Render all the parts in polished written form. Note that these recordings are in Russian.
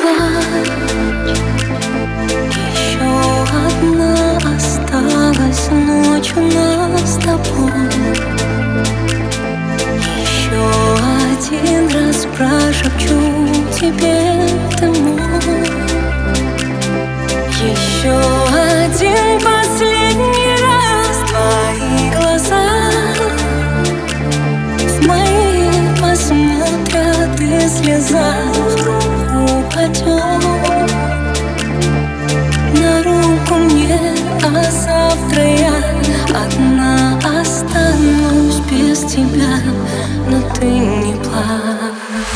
плачь. Еще одна осталась ночь у нас с тобой. Еще один раз прошепчу тебе, ты мой. Еще один последний раз твои глаза в мои посмотрят, и слеза вдруг упадет на руку мне, а завтра я одна останусь без тебя. Но ты не плачь.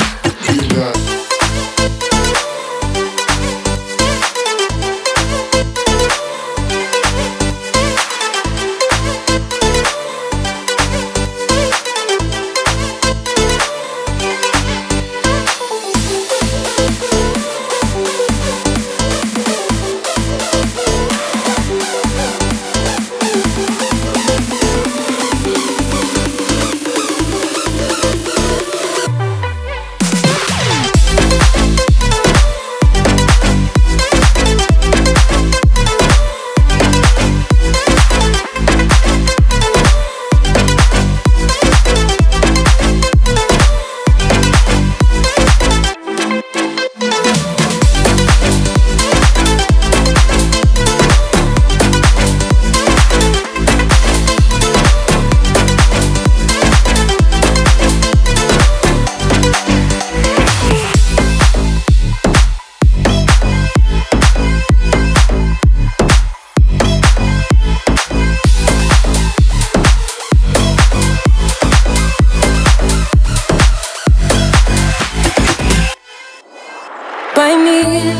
Пойми,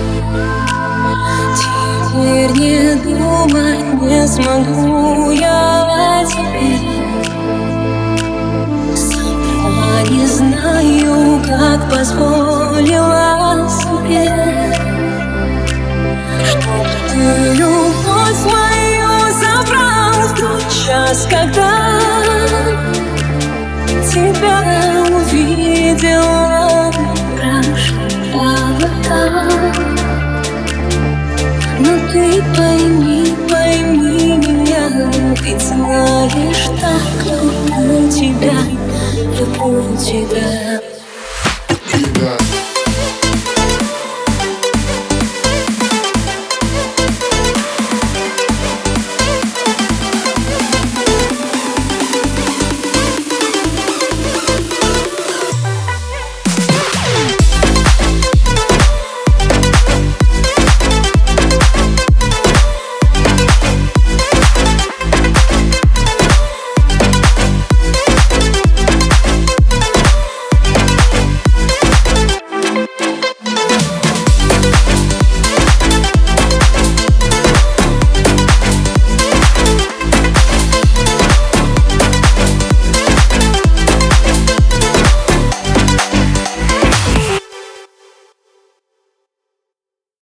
теперь не думать не смогу я о тебе. Сама не знаю, как позволила себе, чтоб ты любовь мою забрал в тот час, когда тебя увидела. Но ты пойми, пойми меня, ты знаешь, так люблю тебя, люблю тебя.